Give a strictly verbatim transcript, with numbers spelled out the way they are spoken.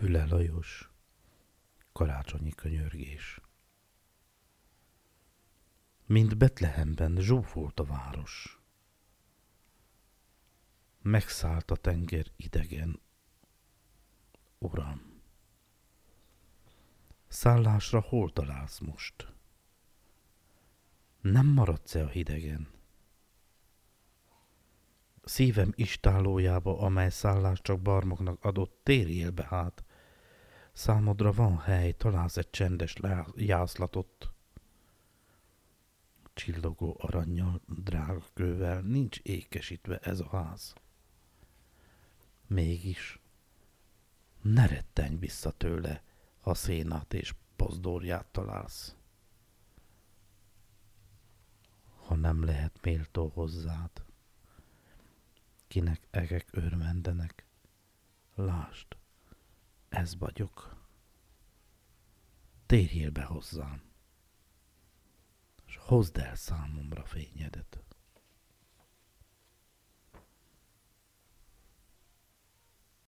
Füle Lajos, karácsonyi könyörgés. Mint Betlehemben zsúfolt a város. Megszállt a tenger idegen. Uram, szállásra hol találsz most? Nem maradsz-e a hidegen? Szívem istállójába, amely szállás csak barmoknak adott, térjél be hát. Számodra van hely, találsz egy csendes jászlatot. Csillogó arannyal, drága kővel nincs ékesítve ez a ház. Mégis ne rettenj vissza tőle, ha szénát és pozdorját találsz. Ha nem lehet méltó hozzád, kinek egek örvendenek, lásd, ez vagyok. Térjél be hozzám, s hozd el számomra fényedet.